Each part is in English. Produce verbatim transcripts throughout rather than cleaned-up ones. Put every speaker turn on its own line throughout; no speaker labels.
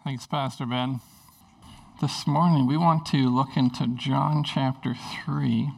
Thanks, Pastor Ben. This morning we want to look into John chapter three.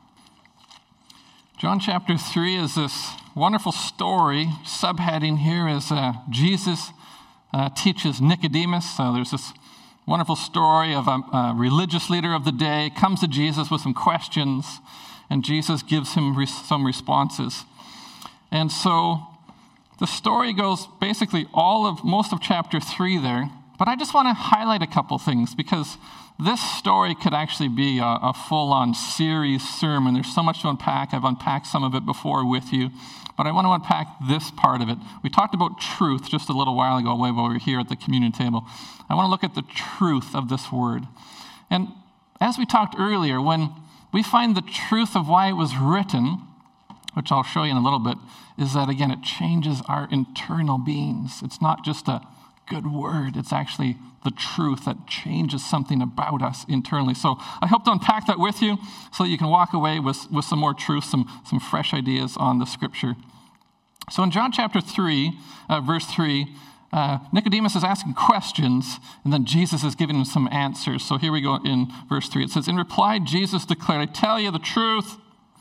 John chapter three is this wonderful story. Subheading here is uh, Jesus uh, teaches Nicodemus. So there's this wonderful story of a, a religious leader of the day comes to Jesus with some questions, and Jesus gives him re- some responses. And so the story goes basically all of most of chapter three there. But I just want to highlight a couple things because this story could actually be a, a full-on series sermon. There's so much to unpack. I've unpacked some of it before with you. But I want to unpack this part of it. We talked about truth just a little while ago, way over here at the communion table. I want to look at the truth of this word. And as we talked earlier, when we find the truth of why it was written, which I'll show you in a little bit, is that, again, it changes our internal beings. It's not just a good word. It's actually the truth that changes something about us internally. So I hope to unpack that with you so that you can walk away with, with some more truth, some, some fresh ideas on the scripture. So in John chapter three, uh, verse three, uh, Nicodemus is asking questions, and then Jesus is giving him some answers. So here we go in verse three. It says, "In reply, Jesus declared, 'I tell you the truth.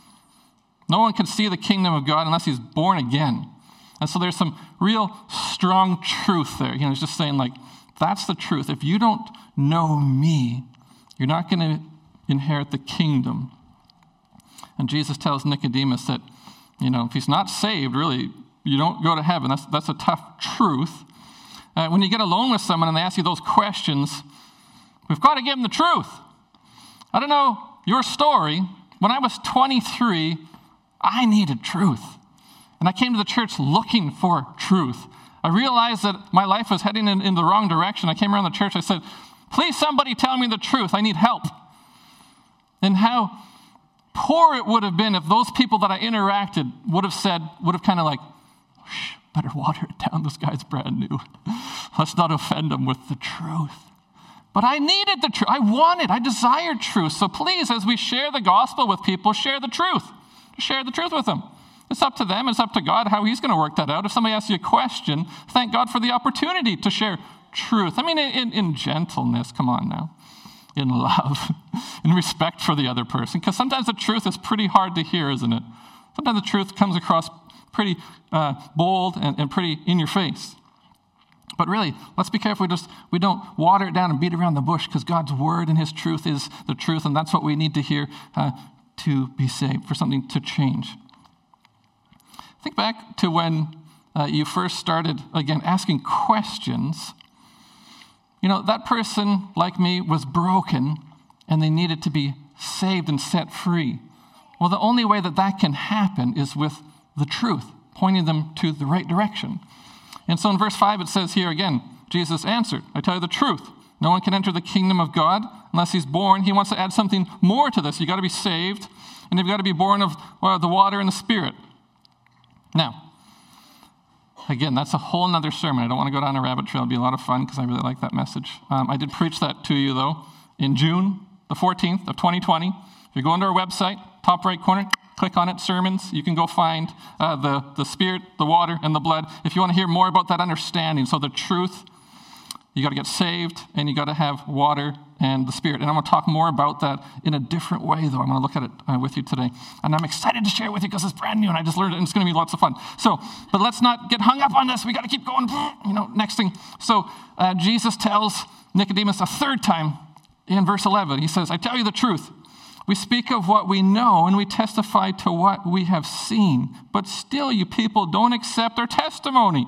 No one can see the kingdom of God unless he's born again.'" And so there's some real strong truth there. You know, he's just saying, like, that's the truth. If you don't know me, you're not going to inherit the kingdom. And Jesus tells Nicodemus that, you know, if he's not saved, really, you don't go to heaven. That's, that's a tough truth. Uh, when you get alone with someone and they ask you those questions, we've got to give them the truth. I don't know your story. When I was twenty-three, I needed truth. And I came to the church looking for truth. I realized that my life was heading in, in the wrong direction. I came around the church. I said, please somebody tell me the truth. I need help. And how poor it would have been if those people that I interacted would have said, would have kind of like, shh, better water it down. This guy's brand new. Let's not offend him with the truth. But I needed the truth. I wanted, I desired truth. So please, as we share the gospel with people, share the truth. Share the truth with them. It's up to them. It's up to God how he's going to work that out. If somebody asks you a question, thank God for the opportunity to share truth. I mean, in, in gentleness, come on now, in love, in respect for the other person. Because sometimes the truth is pretty hard to hear, isn't it? Sometimes the truth comes across pretty uh, bold and, and pretty in your face. But really, let's be careful we just we don't water it down and beat around the bush, because God's word and his truth is the truth, and that's what we need to hear uh, to be saved, for something to change. Think back to when uh, you first started, again, asking questions. You know, that person, like me, was broken, and they needed to be saved and set free. Well, the only way that that can happen is with the truth, pointing them to the right direction. And so in verse five, it says here again, Jesus answered, "I tell you the truth. No one can enter the kingdom of God unless he's born." He wants to add something more to this. You've got to be saved, and you've got to be born of well, the water and the Spirit. Now, again, that's a whole nother sermon. I don't want to go down a rabbit trail. It'll be a lot of fun because I really like that message. Um, I did preach that to you, though, in June the fourteenth of twenty twenty. If you go into our website, top right corner, click on it, sermons. You can go find uh, the, the Spirit, the water, and the blood. If you want to hear more about that understanding, so the truth, you got to get saved, and you got to have water and the Spirit. And I'm going to talk more about that in a different way, though. I'm going to look at it uh, with you today. And I'm excited to share it with you because it's brand new, and I just learned it, and it's going to be lots of fun. So, but let's not get hung up on this. We got to keep going. You know, next thing. So uh, Jesus tells Nicodemus a third time in verse eleven. He says, "I tell you the truth. We speak of what we know, and we testify to what we have seen. But still, you people don't accept our testimony.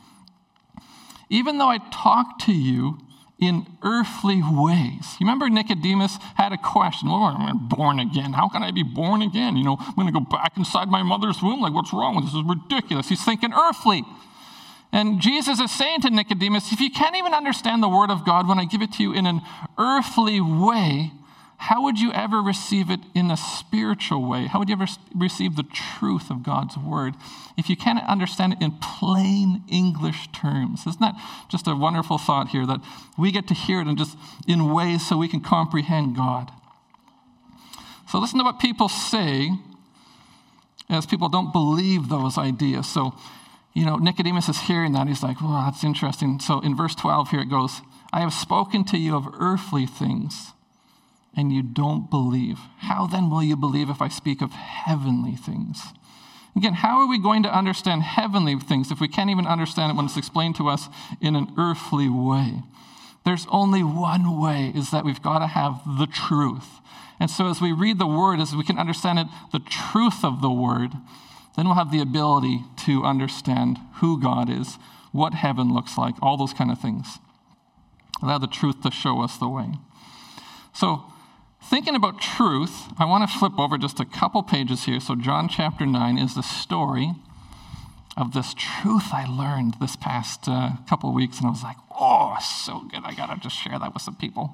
Even though I talk to you in earthly ways." You remember Nicodemus had a question. Well, I'm born again. How can I be born again? You know, I'm going to go back inside my mother's womb. Like, what's wrong with this? This is ridiculous. He's thinking earthly. And Jesus is saying to Nicodemus, if you can't even understand the word of God when I give it to you in an earthly way, how would you ever receive it in a spiritual way? How would you ever receive the truth of God's word if you can't understand it in plain English terms? Isn't that just a wonderful thought here, that we get to hear it in just in ways so we can comprehend God? So listen to what people say as people don't believe those ideas. So, you know, Nicodemus is hearing that. He's like, well, that's interesting. So in verse twelve here it goes, I have spoken to you of earthly things, and you don't believe. How then will you believe if I speak of heavenly things? Again, how are we going to understand heavenly things if we can't even understand it when it's explained to us in an earthly way? There's only one way, is that we've got to have the truth. And so as we read the word, as we can understand it, the truth of the word, then we'll have the ability to understand who God is, what heaven looks like, all those kind of things. Allow the truth to show us the way. So, thinking about truth, I want to flip over just a couple pages here. So John chapter nine is the story of this truth I learned this past uh, couple of weeks, and I was like, oh, so good. I got to just share that with some people.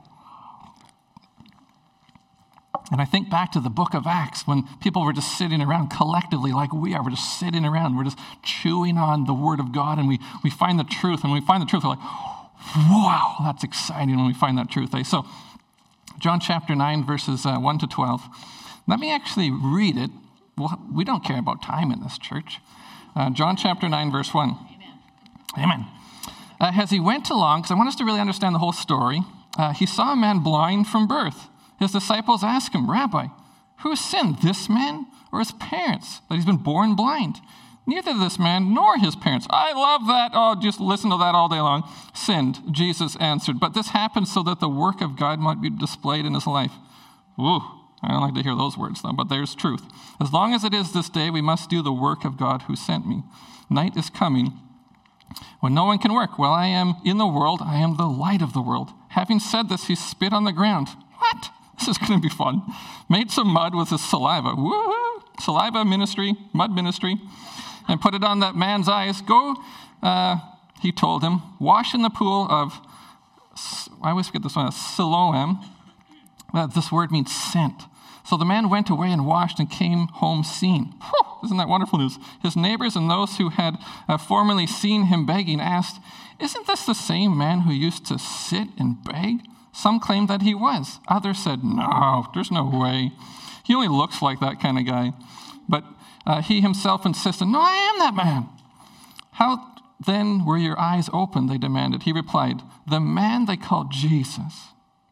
And I think back to the book of Acts when people were just sitting around collectively like we are. We're just sitting around. We're just chewing on the word of God, and we, we find the truth. And when we find the truth, we're like, wow, that's exciting when we find that truth. Eh? So John chapter nine, verses uh, one to twelve. Let me actually read it. Well, we don't care about time in this church. Uh, John chapter nine, verse one. Amen. Amen. Uh, as he went along, because I want us to really understand the whole story, uh, he saw a man blind from birth. His disciples asked him, Rabbi, who sinned, this man or his parents, that he's been born blind? Neither this man nor his parents. I love that. Oh, just listen to that all day long. Sinned, Jesus answered. But this happened so that the work of God might be displayed in his life. Ooh, I don't like to hear those words, though, but there's truth. As long as it is this day, we must do the work of God who sent me. Night is coming when no one can work. While I am in the world, I am the light of the world. Having said this, he spit on the ground. What? This is going to be fun. Made some mud with his saliva. Woo-hoo! Saliva ministry, mud ministry. And put it on that man's eyes. Go, uh, he told him, wash in the pool of, I always forget this one, Siloam. Uh, this word means sent. So the man went away and washed and came home seeing. Whew, isn't that wonderful news? His neighbors and those who had uh, formerly seen him begging asked, isn't this the same man who used to sit and beg? Some claimed that he was. Others said, no, there's no way. He only looks like that kind of guy. But uh, he himself insisted, no, I am that man. How then were your eyes opened, they demanded. He replied, the man they called Jesus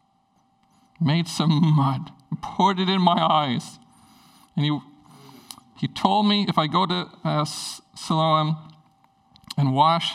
made some mud and poured it in my eyes. And he, he told me if I go to uh, Siloam and wash,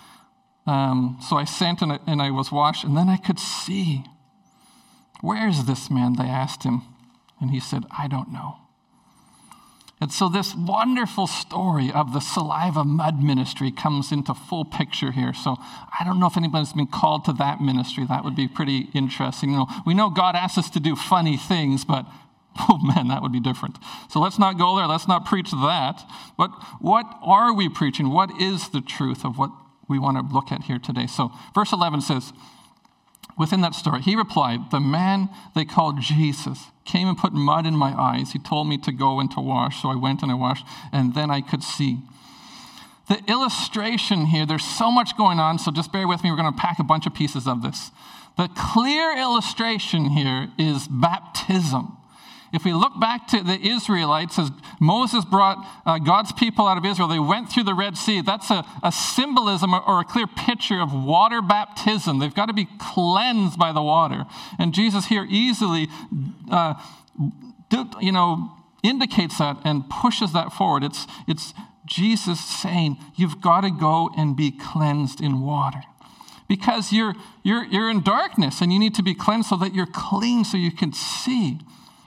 Um, so I sent and I, and I was washed, and then I could see. Where is this man? They asked him. And he said, I don't know. And so this wonderful story of the saliva mud ministry comes into full picture here. So I don't know if anybody's been called to that ministry. That would be pretty interesting. You know, we know God asks us to do funny things, but oh man, that would be different. So let's not go there. Let's not preach that. But what are we preaching? What is the truth of what we want to look at here today? So verse eleven says, within that story, he replied, the man they called Jesus came and put mud in my eyes. He told me to go and to wash. So I went and I washed, and then I could see. The illustration here, there's so much going on, so just bear with me. We're going to pack a bunch of pieces of this. The clear illustration here is baptism. If we look back to the Israelites, as Moses brought uh, God's people out of Israel, they went through the Red Sea. That's a, a symbolism or, or a clear picture of water baptism. They've got to be cleansed by the water. And Jesus here easily, uh, do, you know, indicates that and pushes that forward. It's, it's Jesus saying, you've got to go and be cleansed in water. Because you're, you're, you're in darkness and you need to be cleansed so that you're clean so you can see.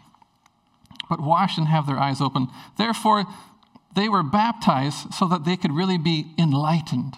But wash and have their eyes open. Therefore, they were baptized so that they could really be enlightened.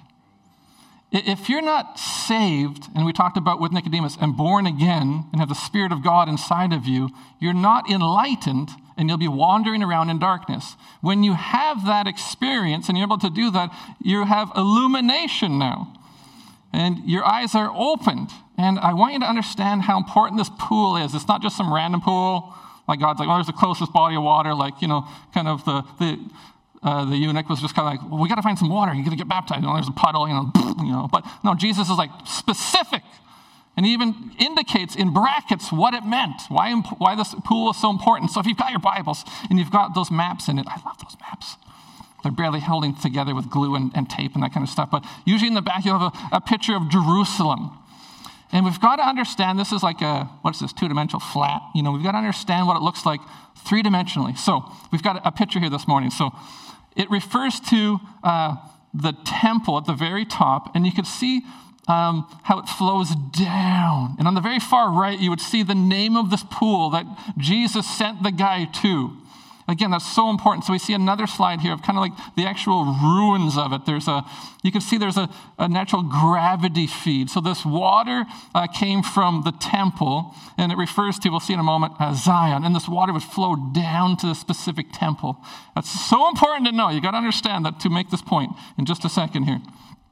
If you're not saved, and we talked about with Nicodemus, and born again, and have the Spirit of God inside of you, you're not enlightened, and you'll be wandering around in darkness. When you have that experience, and you're able to do that, you have illumination now. And your eyes are opened. And I want you to understand how important this pool is. It's not just some random pool. Like God's like, oh, there's the closest body of water. Like, you know, kind of the the uh, the eunuch was just kind of like, well, we got to find some water. You're going to get baptized. You know, there's a puddle, you know, you know. But no, Jesus is like specific. And he even indicates in brackets what it meant, why, why this pool is so important. So if you've got your Bibles and you've got those maps in it, I love those maps. They're barely holding together with glue and, and tape and that kind of stuff. But usually in the back, you have a, a picture of Jerusalem. And we've got to understand this is like a, what's this, two-dimensional flat? You know, we've got to understand what it looks like three-dimensionally. So we've got a picture here this morning. So it refers to uh, the temple at the very top, and you can see um, how it flows down. And on the very far right, you would see the name of this pool that Jesus sent the guy to. Again, that's so important. So we see another slide here of kind of like the actual ruins of it. There's a, you can see there's a, a natural gravity feed. So this water uh, came from the temple, and it refers to, we'll see in a moment, uh, Zion. And this water would flow down to the specific temple. That's so important to know. You got to understand that to make this point in just a second here.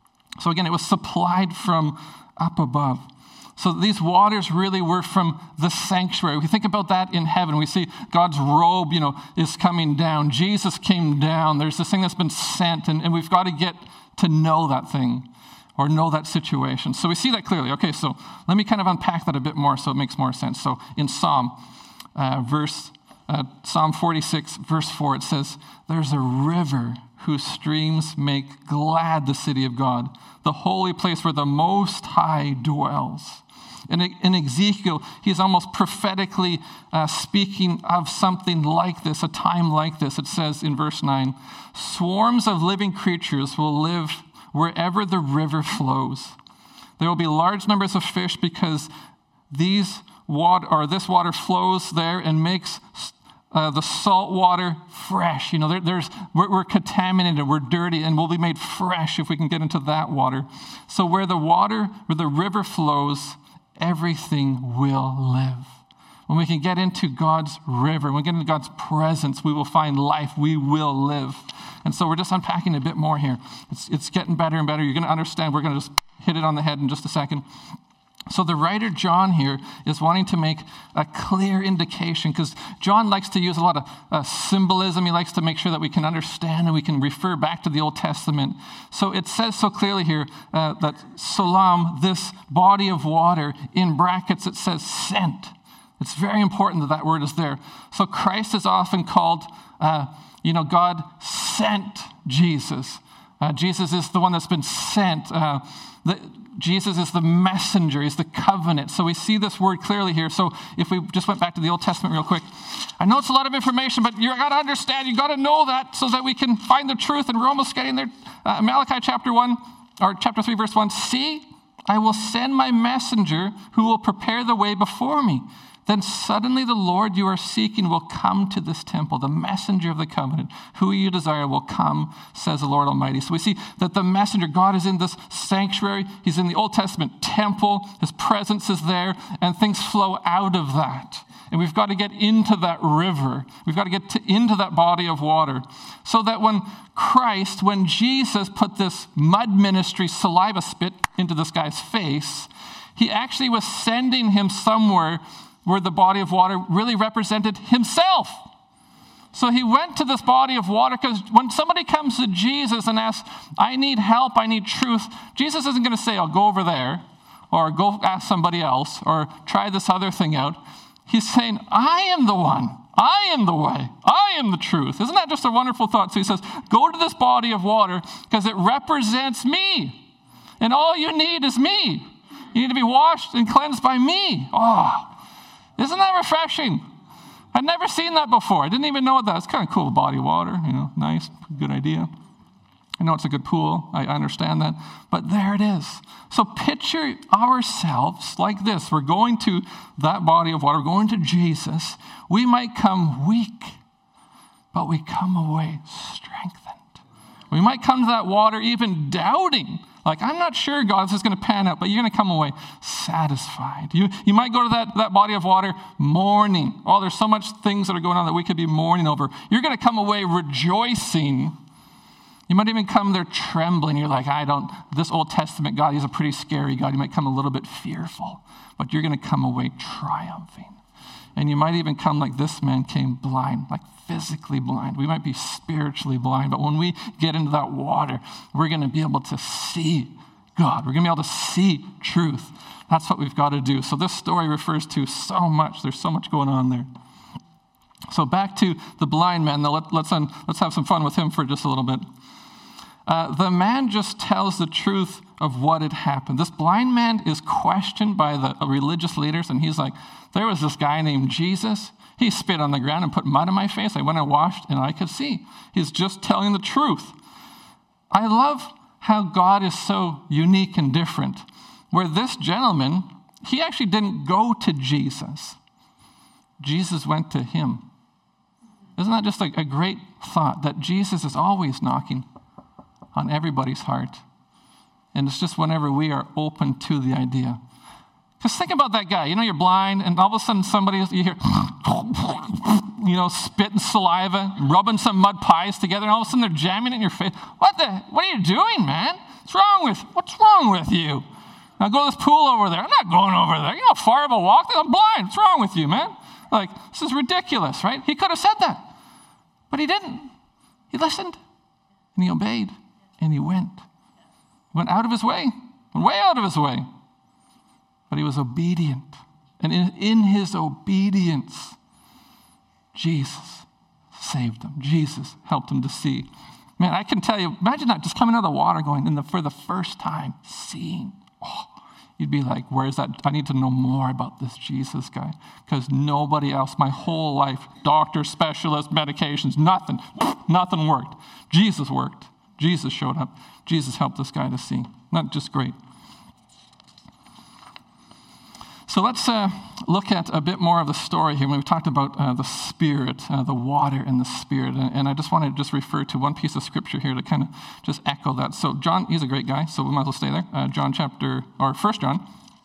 So again, it was supplied from up above. So these waters really were from the sanctuary. We think about that in heaven. We see God's robe, you know, is coming down. Jesus came down. There's this thing that's been sent, and, and we've got to get to know that thing or know that situation. So we see that clearly. Okay, so let me kind of unpack that a bit more so it makes more sense. So in Psalm, uh, verse uh, Psalm forty-six, verse four, it says, "There's a river whose streams make glad the city of God, the holy place where the Most High dwells." And in Ezekiel, he's almost prophetically uh, speaking of something like this, a time like this. It says in verse nine, "Swarms of living creatures will live wherever the river flows. There will be large numbers of fish because these water, or this water flows there and makes uh, the salt water fresh." You know, there, there's we're, we're contaminated, we're dirty, and we'll be made fresh if we can get into that water. So where the water, where the river flows, everything will live. When we can get into God's river, when we get into God's presence, we will find life. We will live. And so we're just unpacking a bit more here. It's, it's getting better and better. You're going to understand. We're going to just hit it on the head in just a second. So the writer John here is wanting to make a clear indication, because John likes to use a lot of uh, symbolism. He likes to make sure that we can understand and we can refer back to the Old Testament. So it says so clearly here uh, that Solam, this body of water, in brackets it says sent. It's very important that that word is there. So Christ is often called, uh, you know, God sent Jesus. Uh, Jesus is the one that's been sent. Uh, the, Jesus is the messenger, he's the covenant. So we see this word clearly here. So if we just went back to the Old Testament real quick, I know it's a lot of information, but you got to understand, you got to know that so that we can find the truth. And we're almost getting there. Uh, Malachi chapter one, or chapter three, verse one, "See, I will send my messenger who will prepare the way before me. Then suddenly the Lord you are seeking will come to this temple. The messenger of the covenant, who you desire, will come, says the Lord Almighty." So we see that the messenger, God is in this sanctuary. He's in the Old Testament temple. His presence is there, and things flow out of that. And we've got to get into that river. We've got to get to, into that body of water. So that when Christ, when Jesus put this mud ministry saliva spit into this guy's face, he actually was sending him somewhere where the body of water really represented himself. So he went to this body of water, because when somebody comes to Jesus and asks, "I need help, I need truth," Jesus isn't going to say, "I'll go over there," or "Go ask somebody else," or "Try this other thing out." He's saying, "I am the one. I am the way. I am the truth." Isn't that just a wonderful thought? So he says, go to this body of water because it represents me. And all you need is me. You need to be washed and cleansed by me. Oh, isn't that refreshing? I'd never seen that before. I didn't even know that. It's kind of cool, body of water, you know, nice, good idea. I know it's a good pool. I understand that. But there it is. So picture ourselves like this. We're going to that body of water, going to Jesus. We might come weak, but we come away strengthened. We might come to that water even doubting. Like, I'm not sure, God, this is going to pan out, but you're going to come away satisfied. You, you might go to that, that body of water mourning. Oh, there's so much things that are going on that we could be mourning over. You're going to come away rejoicing. You might even come there trembling. You're like, I don't, this Old Testament God, he's a pretty scary God. You might come a little bit fearful, but you're going to come away triumphing. And you might even come like this man came, blind, like physically blind. We might be spiritually blind, but when we get into that water, we're going to be able to see God. We're going to be able to see truth. That's what we've got to do. So this story refers to so much. There's so much going on there. So back to the blind man. Now let, let's, un, let's have some fun with him for just a little bit. Uh, the man just tells the truth of what had happened. This blind man is questioned by the religious leaders, and he's like, there was this guy named Jesus. He spit on the ground and put mud in my face. I went and washed, and I could see. He's just telling the truth. I love how God is so unique and different, where this gentleman, he actually didn't go to Jesus. Jesus went to him. Isn't that just a, a great thought, that Jesus is always knocking on everybody's heart? And it's just whenever we are open to the idea. Because think about that guy. You know, you're blind, and all of a sudden somebody, you hear, you know, spitting saliva, rubbing some mud pies together, and all of a sudden they're jamming it in your face. What the, what are you doing, man? What's wrong with, what's wrong with you? Now go to this pool over there. I'm not going over there. You know how far of a walk? I'm blind. What's wrong with you, man? Like, this is ridiculous, right? He could have said that, but he didn't. He listened, and he obeyed, and he went. Went out of his way, went way out of his way. But he was obedient. And in, in his obedience, Jesus saved him. Jesus helped him to see. Man, I can tell you, imagine that, just coming out of the water going in the, for the first time, seeing. Oh, you'd be like, where's that? I need to know more about this Jesus guy. Because nobody else, my whole life, doctor, specialist, medications, nothing, nothing worked. Jesus worked. Jesus showed up. Jesus helped this guy to see. Not just great. So let's uh, look at a bit more of the story here. When we talked about uh, the Spirit, uh, the water and the Spirit. And, and I just want to just refer to one piece of scripture here to kind of just echo that. So John, he's a great guy, so we might as well stay there. Uh, John chapter, or First John,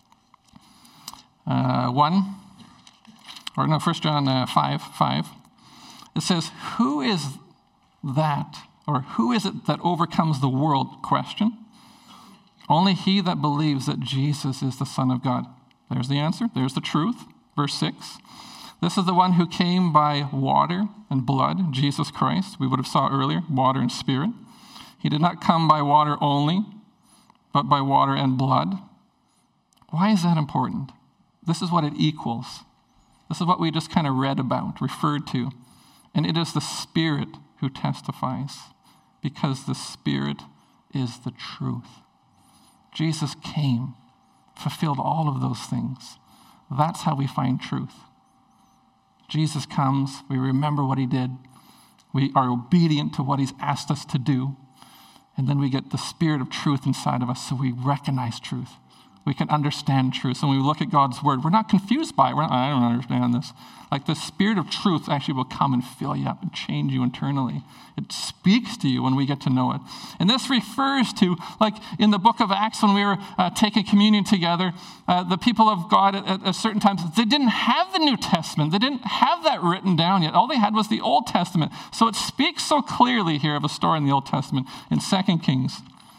uh, one, or no, First John uh, five, five. It says, who is that, or who is it that overcomes the world? Question. Only he that believes that Jesus is the Son of God. There's the answer. There's the truth. Verse six. This is the one who came by water and blood, Jesus Christ. We would have saw earlier, water and Spirit. He did not come by water only, but by water and blood. Why is that important? This is what it equals. This is what we just kind of read about, referred to. And it is the Spirit who testifies, because the Spirit is the truth. Jesus came, fulfilled all of those things. That's how we find truth. Jesus comes, we remember what he did, we are obedient to what he's asked us to do, and then we get the Spirit of truth inside of us, so we recognize truth. We can understand truth. So when we look at God's word, we're not confused by it. We're not, I don't understand this. Like the Spirit of truth actually will come and fill you up and change you internally. It speaks to you when we get to know it. And this refers to, like in the book of Acts when we were uh, taking communion together, uh, the people of God at, at, at certain times, they didn't have the New Testament. They didn't have that written down yet. All they had was the Old Testament. So it speaks so clearly here of a story in the Old Testament in Second Kings.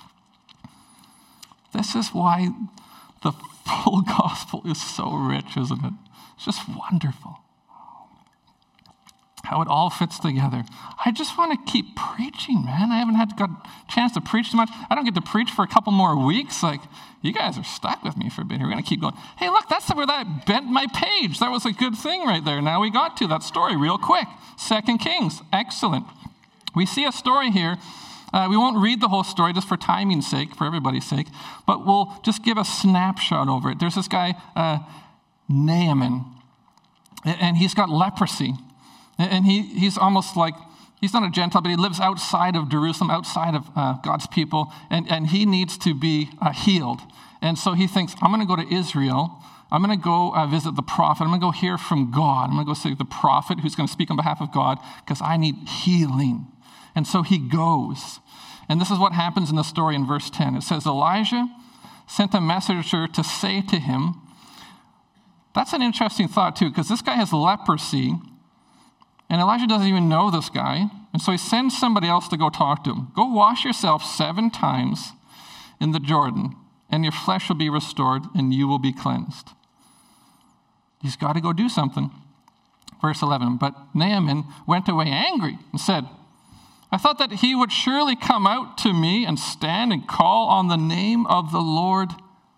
This is why the full gospel is so rich, isn't it? It's just wonderful how it all fits together. I just want to keep preaching, man. I haven't had got a chance to preach too much. I don't get to preach for a couple more weeks. Like, you guys are stuck with me for a bit here. We're going to keep going. Hey, look, that's where that bent my page. That was a good thing right there. Now we got to that story real quick. Second Kings. Excellent. We see a story here. Uh, we won't read the whole story just for timing's sake, for everybody's sake, but we'll just give a snapshot over it. There's this guy, uh, Naaman, and he's got leprosy. And he, he's almost like, he's not a Gentile, but he lives outside of Jerusalem, outside of uh, God's people, and, and he needs to be uh, healed. And so he thinks, I'm going to go to Israel. I'm going to go uh, visit the prophet. I'm going to go hear from God. I'm going to go see the prophet who's going to speak on behalf of God because I need healing. And so he goes. And this is what happens in the story in verse ten. It says, Elijah sent a messenger to say to him, that's an interesting thought too, because this guy has leprosy, and Elijah doesn't even know this guy. And so he sends somebody else to go talk to him. Go wash yourself seven times in the Jordan, and your flesh will be restored, and you will be cleansed. He's got to go do something. Verse eleven, but Naaman went away angry and said, I thought that he would surely come out to me and stand and call on the name of the Lord,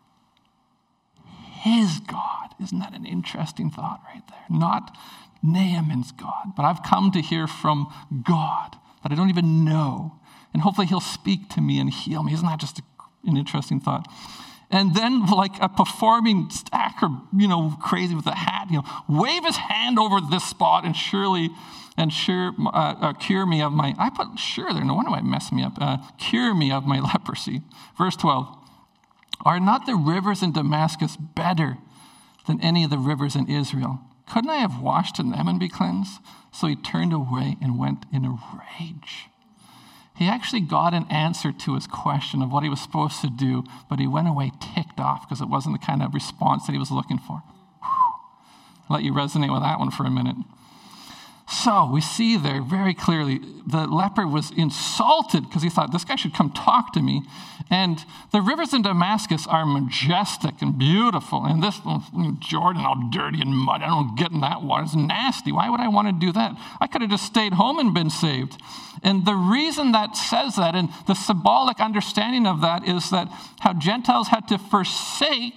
his God. Isn't that an interesting thought right there? Not Naaman's God, but I've come to hear from God that I don't even know. and hopefully he'll speak to me and heal me. Isn't that just a, an interesting thought? And then like a performing actor, you know, crazy with a hat, you know, wave his hand over this spot and surely, and sure, uh, uh, cure me of my, I put sure there, no wonder why it messed me up, uh, cure me of my leprosy. Verse twelve, are not the rivers in Damascus better than any of the rivers in Israel? Couldn't I have washed in them and be cleansed? So he turned away and went in a rage. He actually got an answer to his question of what he was supposed to do, but he went away ticked off because it wasn't the kind of response that he was looking for. Whew. I'll let you resonate with that one for a minute. So we see there very clearly the leper was insulted because he thought, this guy should come talk to me. And the rivers in Damascus are majestic and beautiful. And this Jordan, all dirty and mud, I don't get in that water. It's nasty. Why would I want to do that? I could have just stayed home and been saved. And the reason that says that, and the symbolic understanding of that, is that how Gentiles had to forsake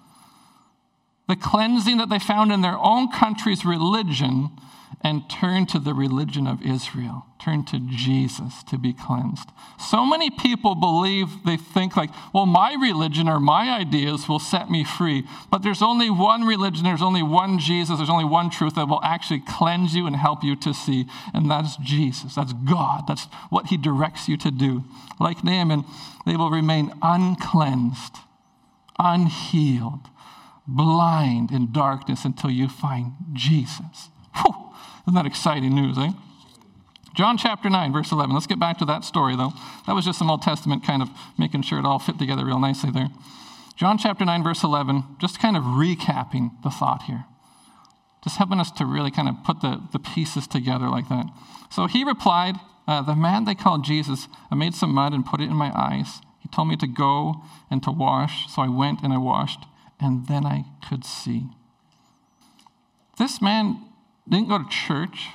the cleansing that they found in their own country's religion and turn to the religion of Israel, turn to Jesus to be cleansed. So many people believe, they think like, well, my religion or my ideas will set me free. But there's only one religion, there's only one Jesus, there's only one truth that will actually cleanse you and help you to see. And that's Jesus, that's God, that's what he directs you to do. Like Naaman, they will remain uncleansed, unhealed, blind in darkness until you find Jesus. Whew. Isn't that exciting news, eh? John chapter nine, verse eleven. Let's get back to that story, though. That was just some Old Testament kind of making sure it all fit together real nicely there. John chapter nine, verse eleven, just kind of recapping the thought here. Just helping us to really kind of put the, the pieces together like that. So he replied, uh, the man they called Jesus, I made some mud and put it in my eyes. He told me to go and to wash, so I went and I washed, and then I could see. This man didn't go to church.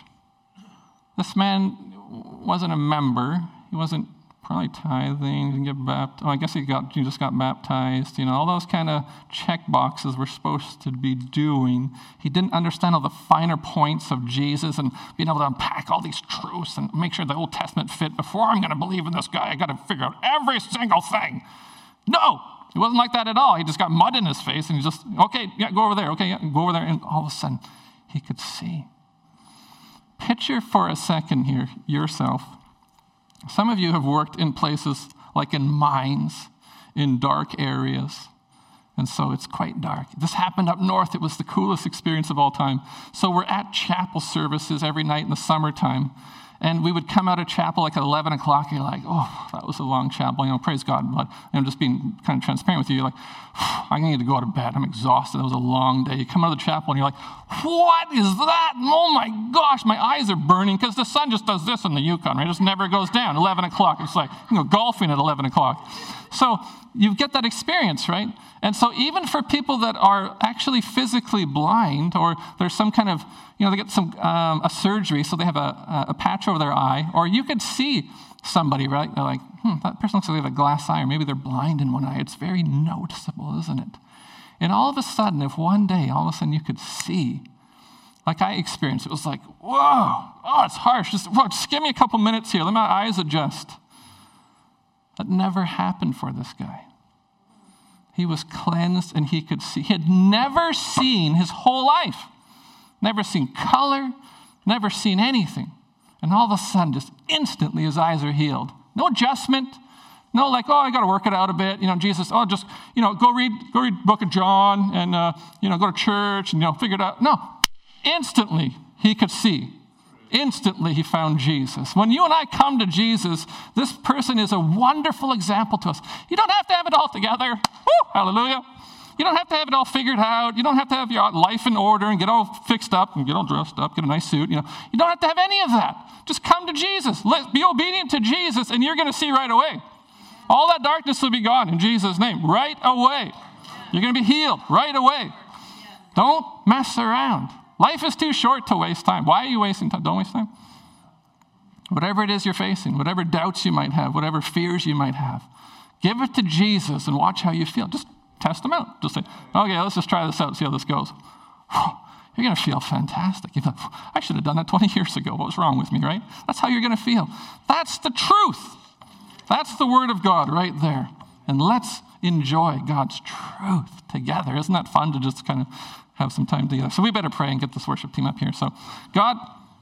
This man wasn't a member. He wasn't probably tithing. He didn't get baptized. Oh, I guess he got he just got baptized. You know, all those kind of check boxes we're supposed to be doing. He didn't understand all the finer points of Jesus and being able to unpack all these truths and make sure the Old Testament fit. Before I'm going to believe in this guy, I got to figure out every single thing. No, it wasn't like that at all. He just got mud in his face and he just, okay, yeah, go over there. Okay, yeah, go over there. And all of a sudden, he could see. Picture for a second here yourself. Some of you have worked in places like in mines, in dark areas, and so it's quite dark. This happened up north. It was the coolest experience of all time. So we're at chapel services every night in the summertime, and we would come out of chapel like at eleven o'clock, and you're like, oh, that was a long chapel. You know, praise God. But I'm just being kind of transparent with you. You're like, I need to go to bed. I'm exhausted. That was a long day. You come out of the chapel, and you're like, what is that? Oh, my gosh, my eyes are burning because the sun just does this in the Yukon, right? It just never goes down. eleven o'clock. It's like, you know, golfing at eleven o'clock. So you get that experience, right? And so even for people that are actually physically blind, or there's some kind of, you know, they get some um, a surgery, so they have a, a patch over their eye, or you could see somebody, right? They're like, hmm, that person looks like they have a glass eye, or maybe they're blind in one eye. It's very noticeable, isn't it? And all of a sudden, if one day, all of a sudden you could see, like I experienced, it was like, whoa, oh, it's harsh. Just, whoa, just give me a couple minutes here. Let my eyes adjust. That never happened for this guy. He was cleansed and he could see. He had never seen his whole life. Never seen color, never seen anything. And all of a sudden, just instantly, his eyes are healed. No adjustment. No, like, oh, I got to work it out a bit. You know, Jesus, oh, just, you know, go read, go read Book of John and, uh, you know, go to church and, you know, figure it out. No, instantly, he could see. Instantly, he found Jesus. When you and I come to Jesus, this person is a wonderful example to us. You don't have to have it all together. Woo, hallelujah. You don't have to have it all figured out. You don't have to have your life in order and get all fixed up and get all dressed up, get a nice suit. You know, you don't have to have any of that. Just come to Jesus. Let, be obedient to Jesus, and you're going to see right away. All that darkness will be gone in Jesus' name right away. You're going to be healed right away. Don't mess around. Life is too short to waste time. Why are you wasting time? Don't waste time. Whatever it is you're facing, whatever doubts you might have, whatever fears you might have, give it to Jesus and watch how you feel. Just test them out. Just say, okay, let's just try this out, see how this goes. You're going to feel fantastic. You're like, I should have done that twenty years ago. What was wrong with me, right? That's how you're going to feel. That's the truth. That's the Word of God right there. And let's enjoy God's truth together. Isn't that fun to just kind of have some time together? So we better pray and get this worship team up here. So, God,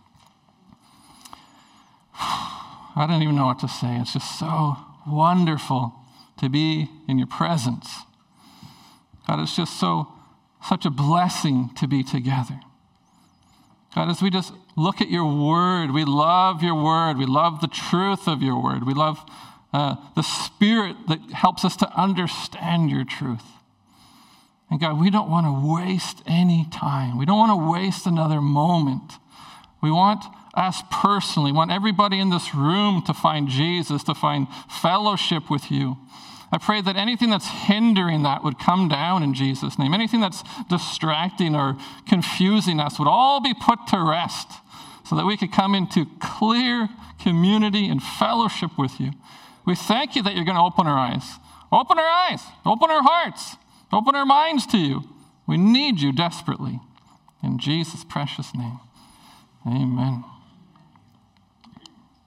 I don't even know what to say. It's just so wonderful to be in your presence. God, it's just so, such a blessing to be together. God, as we just look at your word, we love your word. We love the truth of your word. We love uh, the Spirit that helps us to understand your truth. And God, we don't want to waste any time. We don't want to waste another moment. We want us personally, we want everybody in this room to find Jesus, to find fellowship with you. I pray that anything that's hindering that would come down in Jesus' name. Anything that's distracting or confusing us would all be put to rest so that we could come into clear community and fellowship with you. We thank you that you're going to open our eyes. Open our eyes. Open our hearts. Open our minds to you. We need you desperately. In Jesus' precious name, amen.